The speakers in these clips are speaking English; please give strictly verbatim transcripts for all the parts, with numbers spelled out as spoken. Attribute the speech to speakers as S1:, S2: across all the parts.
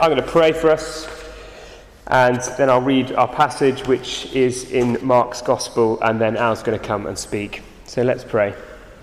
S1: I'm going to pray for us, and then I'll read our passage, which is in Mark's Gospel, and then Al's going to come and speak. So let's pray.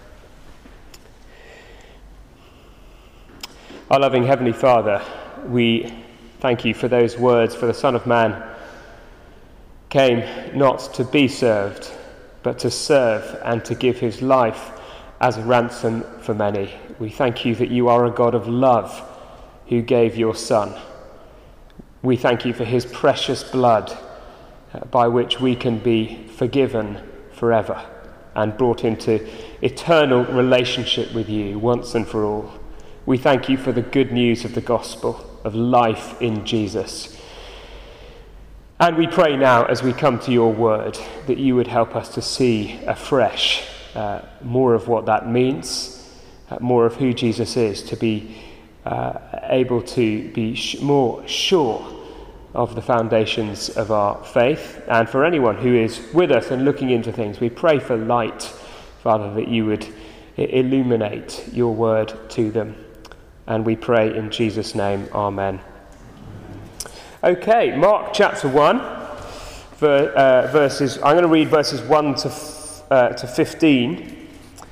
S1: Our loving Heavenly Father, we thank you for those words, for the Son of Man came not to be served, but to serve and to give his life as a ransom for many. We thank you that you are a God of love who gave your Son. We thank you for his precious blood uh, by which we can be forgiven forever and brought into eternal relationship with you once and for all. We thank you for the good news of the gospel of life in Jesus. And we pray now as we come to your word that you would help us to see afresh uh, more of what that means, uh, more of who Jesus is, to be uh, able to be sh- more sure of the foundations of our faith. And for anyone who is with us and looking into things, we pray for light, Father, that you would illuminate your word to them. And we pray in Jesus' name, amen. Okay, Mark chapter one, ver, uh, verses. I'm going to read verses one to f- uh, to fifteen,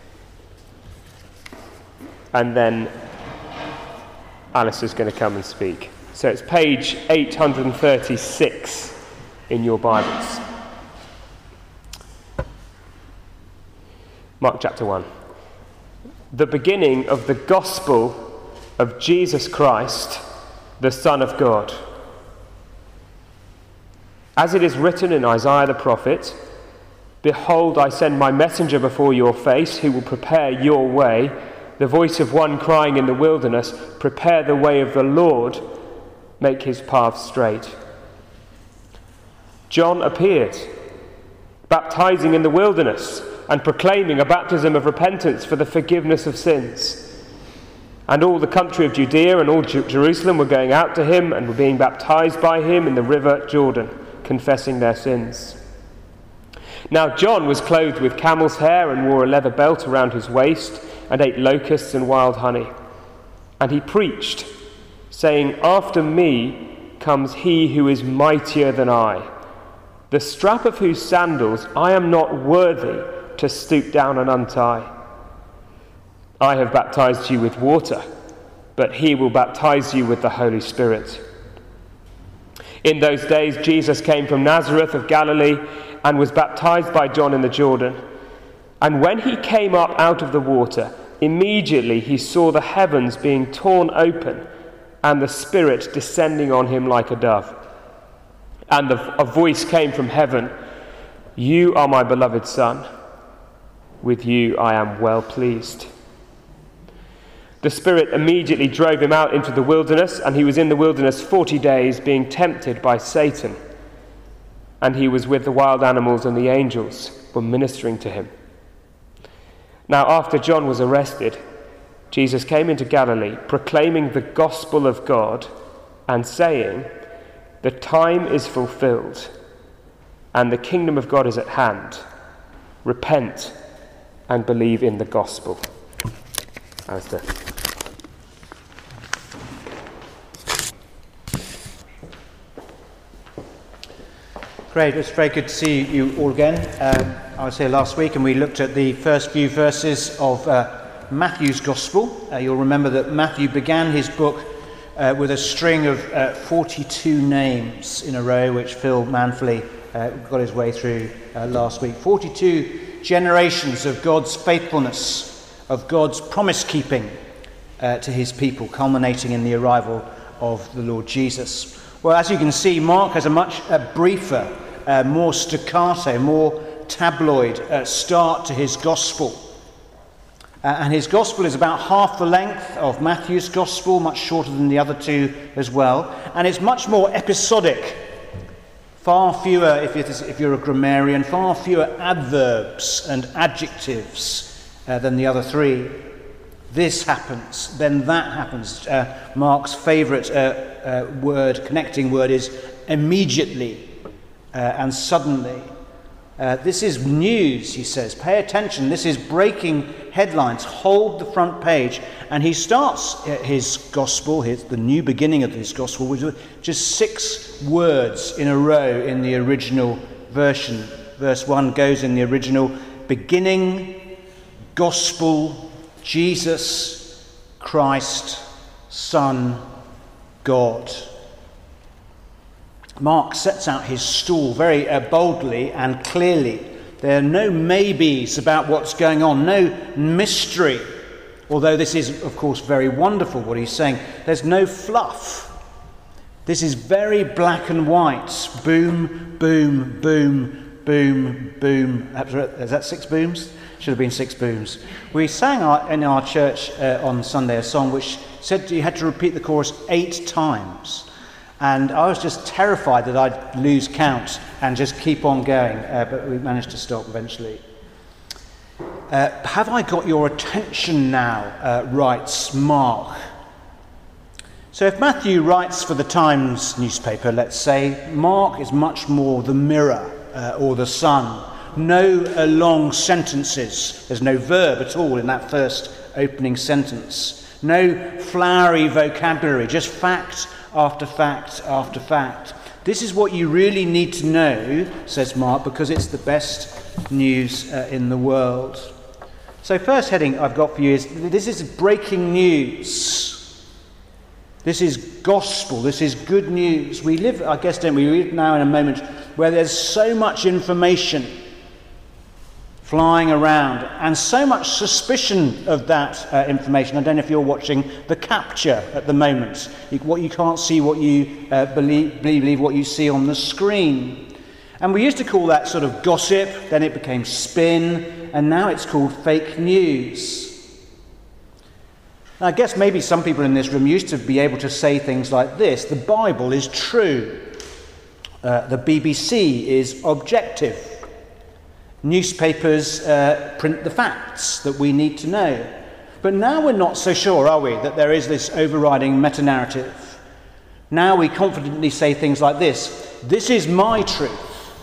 S1: and then Alice is going to come and speak. So it's page eight hundred thirty-six in your Bibles. Mark chapter one. The beginning of the gospel of Jesus Christ, the Son of God. As it is written in Isaiah the prophet, "Behold, I send my messenger before your face, who will prepare your way. The voice of one crying in the wilderness, prepare the way of the Lord, make his path straight." John appeared, baptizing in the wilderness and proclaiming a baptism of repentance for the forgiveness of sins. And all the country of Judea and all Jerusalem were going out to him and were being baptized by him in the river Jordan, confessing their sins. Now John was clothed with camel's hair and wore a leather belt around his waist and ate locusts and wild honey. And he preached, saying, "After me comes he who is mightier than I, the strap of whose sandals I am not worthy to stoop down and untie. I have baptized you with water, but he will baptize you with the Holy Spirit." In those days Jesus came from Nazareth of Galilee and was baptized by John in the Jordan. And when he came up out of the water, immediately he saw the heavens being torn open and the Spirit descending on him like a dove. And the, a voice came from heaven, "You are my beloved Son. With you I am well pleased." The Spirit immediately drove him out into the wilderness, and he was in the wilderness forty days, being tempted by Satan. And he was with the wild animals, and the angels were ministering to him. Now after John was arrested, Jesus came into Galilee, proclaiming the gospel of God, and saying, "The time is fulfilled, and the kingdom of God is at hand. Repent and believe in the gospel." Alistair.
S2: Great, it's very good to see you all again. Um, I was here last week and we looked at the first few verses of uh, Matthew's Gospel. Uh, you'll remember that Matthew began his book uh, with a string of uh, forty-two names in a row, which Phil manfully uh, got his way through uh, last week. forty-two generations of God's faithfulness, of God's promise-keeping uh, to his people, culminating in the arrival of the Lord Jesus. Well, as you can see, Mark has a much uh, briefer, uh, more staccato, more tabloid uh, start to his gospel. Uh, and his gospel is about half the length of Matthew's gospel, much shorter than the other two as well. And it's much more episodic. Far fewer, if, it is, if you're a grammarian, far fewer adverbs and adjectives uh, than the other three. This happens, then that happens. Uh, Mark's favourite uh, uh, word, connecting word, is immediately uh, and suddenly. Uh, this is news, he says. Pay attention. This is breaking headlines. Hold the front page. And he starts his gospel, his, the new beginning of his gospel, with just six words in a row in the original version. Verse one goes in the original, beginning, gospel, Jesus, Christ, Son, God. Mark sets out his stall very uh, boldly and clearly. There are no maybes about what's going on, no mystery. Although this is, of course, very wonderful what he's saying. There's no fluff. This is very black and white. Boom, boom, boom, boom, boom. Is that six booms? Should have been six booms. We sang our, in our church uh, on Sunday a song which said you had to repeat the chorus eight times. And I was just terrified that I'd lose count and just keep on going, uh, but we managed to stop eventually. Uh, have I got your attention now, uh, writes Mark. So if Matthew writes for the Times newspaper, let's say, Mark is much more the Mirror uh, or the Sun. No uh, long sentences. There's no verb at all in that first opening sentence. No flowery vocabulary, just fact after fact after fact. This is what you really need to know, says Mark, because it's the best news uh, in the world. So first heading I've got for you is, this is breaking news. This is gospel. This is good news. We live, I guess, don't we, we live now in a moment where there's so much information flying around and so much suspicion of that uh, information. I don't know if you're watching The Capture at the moment. You, what you can't see, what you uh, believe, believe what you see on the screen. And we used to call that sort of gossip, then it became spin, and now it's called fake news. Now, I guess maybe some people in this room used to be able to say things like this: the Bible is true, uh, the B B C is objective, newspapers uh, print the facts that we need to know. But now we're not so sure, are we, that there is this overriding meta-narrative. Now we confidently say things like this: this is my truth,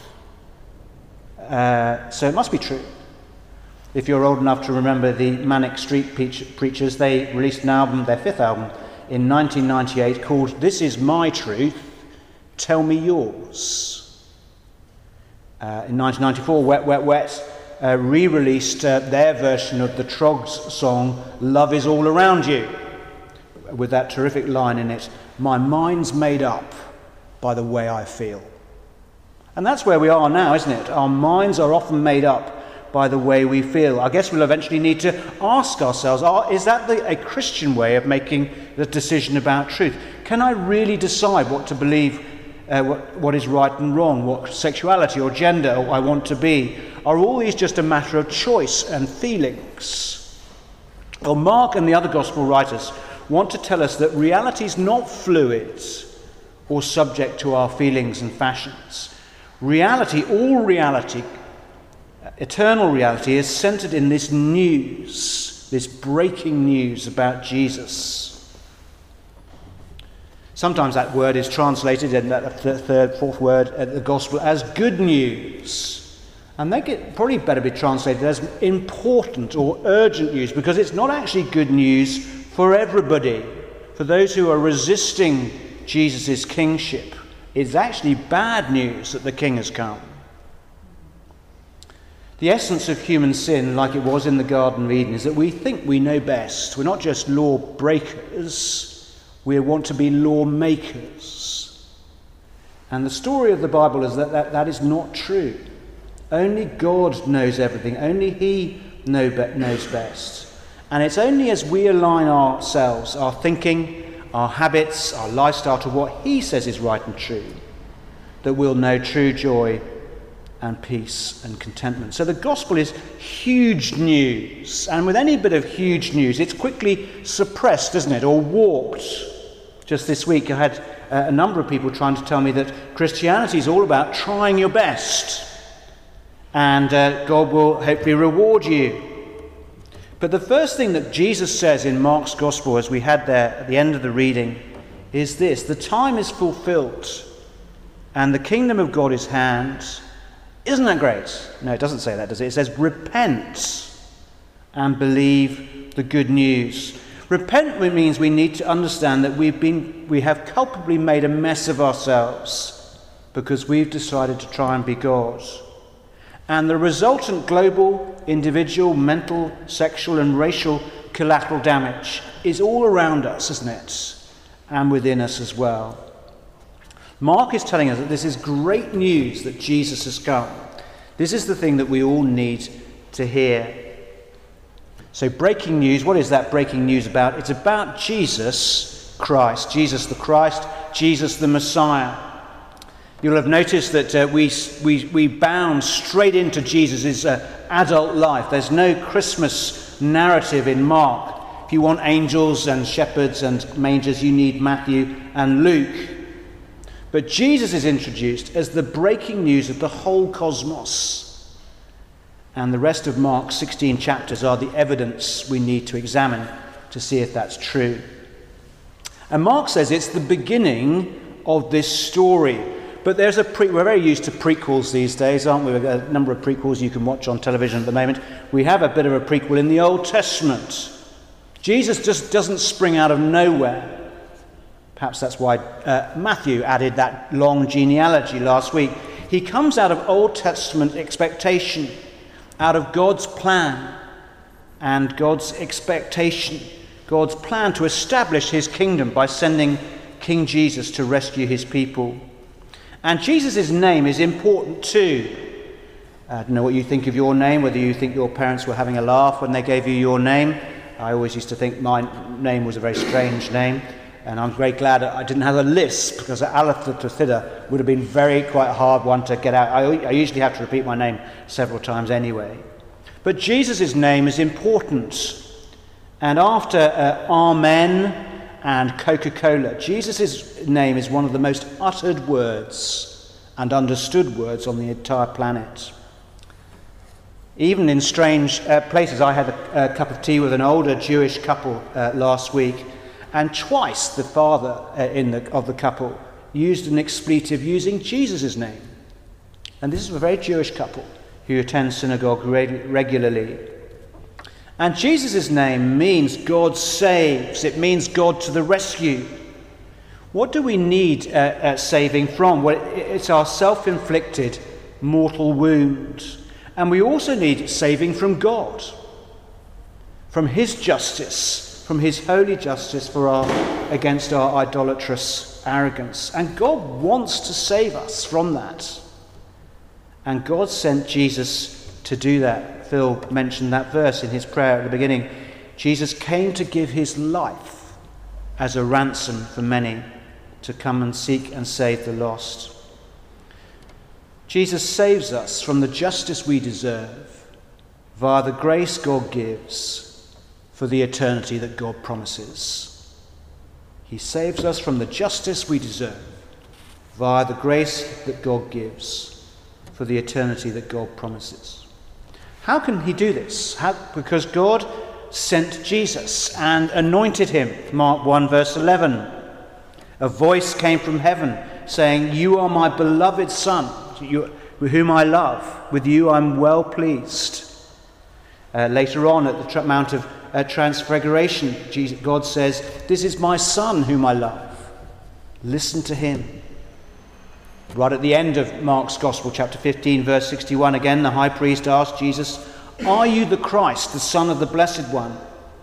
S2: uh, so it must be true. If you're old enough to remember the Manic Street Preachers, they released an album, their fifth album, in nineteen ninety-eight called This Is My Truth, Tell Me Yours. Uh, in nineteen ninety-four, Wet, Wet, Wet uh, re-released uh, their version of the Troggs song, Love Is All Around You, with that terrific line in it, my mind's made up by the way I feel. And that's where we are now, isn't it? Our minds are often made up by the way we feel. I guess we'll eventually need to ask ourselves, is that the, a Christian way of making the decision about truth? Can I really decide what to believe, uh, what, what is right and wrong, what sexuality or gender I want to be? Are all these just a matter of choice and feelings? Well, Mark and the other gospel writers want to tell us that reality is not fluid or subject to our feelings and fashions. Reality, all reality, eternal reality, is centered in this news, this breaking news about Jesus. Sometimes that word is translated, in that third, fourth word, uh, the gospel, as good news. And they get probably better be translated as important or urgent news, because it's not actually good news for everybody. For those who are resisting Jesus' kingship, it's actually bad news that the king has come. The essence of human sin, like it was in the Garden of Eden, is that we think we know best. We're not just law breakers, we want to be law makers. And the story of the Bible is that that, that is not true. Only God knows everything. Only He know be- knows best. And it's only as we align ourselves, our thinking, our habits, our lifestyle to what He says is right and true, that we'll know true joy and peace and contentment. So the gospel is huge news. And with any bit of huge news, it's quickly suppressed, isn't it, or warped. Just this week I had uh, a number of people trying to tell me that Christianity is all about trying your best. And uh, God will hopefully reward you. But the first thing that Jesus says in Mark's gospel, as we had there at the end of the reading, is this: the time is fulfilled, and the kingdom of God is hand, Isn't that great? No, it doesn't say that, does it? It says, repent and believe the good news. Repent means we need to understand that we've been, we have culpably made a mess of ourselves because we've decided to try and be God. And the resultant global, individual, mental, sexual and racial collateral damage is all around us, isn't it? And within us as well. Mark is telling us that this is great news that Jesus has come. This is the thing that we all need to hear. So breaking news, what is that breaking news about? It's about Jesus Christ, Jesus the Christ, Jesus the Messiah. You'll have noticed that uh, we, we, we bound straight into Jesus' uh, adult life. There's no Christmas narrative in Mark. If you want angels and shepherds and mangers, you need Matthew and Luke. But Jesus is introduced as the breaking news of the whole cosmos. And the rest of Mark's sixteen chapters are the evidence we need to examine to see if that's true. And Mark says it's the beginning of this story. But there's a pre- we're very used to prequels these days, aren't we? We've got a number of prequels you can watch on television at the moment. We have a bit of a prequel in the Old Testament. Jesus just doesn't spring out of nowhere. Perhaps that's why uh, Matthew added that long genealogy last week. He comes out of Old Testament expectation, out of God's plan and God's expectation, God's plan to establish his kingdom by sending King Jesus to rescue his people. And Jesus' name is important too. I don't know what you think of your name, whether you think your parents were having a laugh when they gave you your name. I always used to think my name was a very strange name. And I'm very glad I didn't have a lisp, because Aleph Theta would have been very quite a hard one to get out. I, I usually have to repeat my name several times anyway. But Jesus' name is important. And after uh, Amen and Coca-Cola, Jesus' name is one of the most uttered words and understood words on the entire planet. Even in strange uh, places. I had a, a cup of tea with an older Jewish couple uh, last week. And twice the father uh, in the, of the couple used an expletive using Jesus' name. And this is a very Jewish couple who attend synagogue reg- regularly. And Jesus' name means God saves. It means God to the rescue. What do we need uh, uh, saving from? Well, it's our self-inflicted mortal wound. And we also need saving from God, from his justice, from his holy justice for our, against our idolatrous arrogance. And God wants to save us from that. And God sent Jesus to do that. Phil mentioned that verse in his prayer at the beginning. Jesus came to give his life as a ransom for many, to come and seek and save the lost. Jesus saves us from the justice we deserve via the grace God gives for the eternity that God promises. He saves us from the justice we deserve via the grace that God gives for the eternity that God promises. How can he do this? How, because God sent Jesus and anointed him. Mark one verse eleven. A voice came from heaven saying, "You are my beloved Son, you, whom I love. With you I'm well pleased." Uh, later on at the tra- Mount of uh, Transfiguration, Jesus, God says, "This is my Son whom I love. Listen to him." Right at the end of Mark's Gospel, chapter fifteen, verse sixty-one, again the high priest asked Jesus, "Are you the Christ, the Son of the Blessed One?"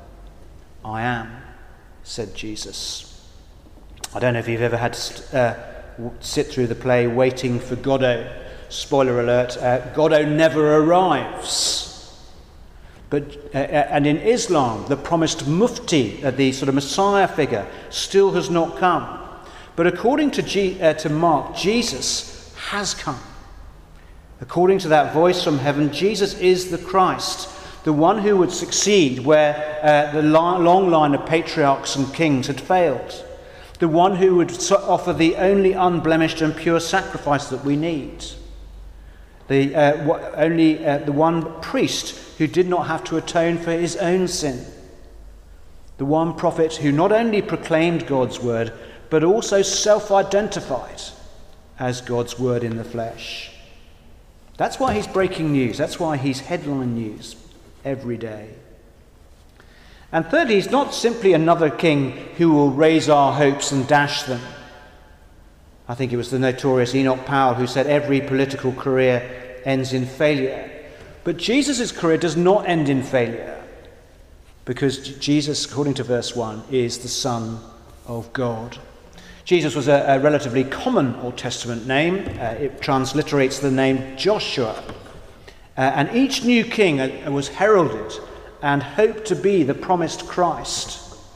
S2: "I am," said Jesus. I don't know if you've ever had to uh, sit through the play Waiting for Godot. Spoiler alert, uh, Godot never arrives. But uh, and in Islam, the promised mufti, uh, the sort of Messiah figure, still has not come. But according to, G, uh, to Mark, Jesus has come. According to that voice from heaven, Jesus is the Christ, the one who would succeed where uh, the long, long line of patriarchs and kings had failed, the one who would so- offer the only unblemished and pure sacrifice that we need, the uh, what, only uh, the one priest who did not have to atone for his own sin, the one prophet who not only proclaimed God's word, but also self-identified as God's word in the flesh. That's why he's breaking news. That's why he's headline news every day. And thirdly, he's not simply another king who will raise our hopes and dash them. I think it was the notorious Enoch Powell who said every political career ends in failure. But Jesus' career does not end in failure, because Jesus, according to verse one, is the Son of God. Jesus was a, a relatively common Old Testament name. Uh, it transliterates the name Joshua. Uh, and each new king uh, was heralded and hoped to be the promised Christ.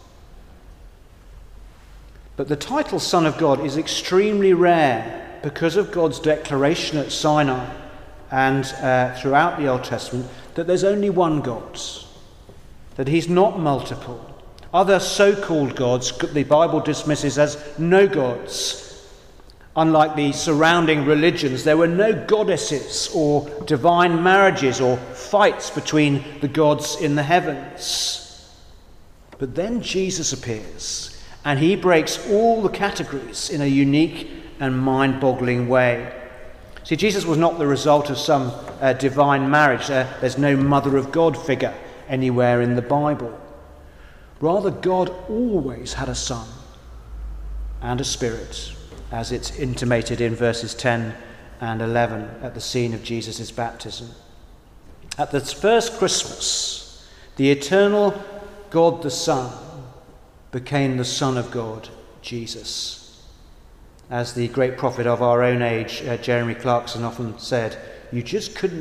S2: But the title Son of God is extremely rare because of God's declaration at Sinai and uh, throughout the Old Testament that there's only one God, that he's not multiple. Other so-called gods the Bible dismisses as no gods. Unlike the surrounding religions, there were no goddesses or divine marriages or fights between the gods in the heavens. But then Jesus appears, and he breaks all the categories in a unique and mind-boggling way. See, Jesus was not the result of some uh, divine marriage. Uh, there's no Mother of God figure anywhere in the Bible. Rather, God always had a son and a spirit, as it's intimated in verses ten and eleven at the scene of Jesus' baptism. At the first Christmas, the eternal God the Son became the Son of God, Jesus. As the great prophet of our own age, uh, Jeremy Clarkson, often said, you just couldn't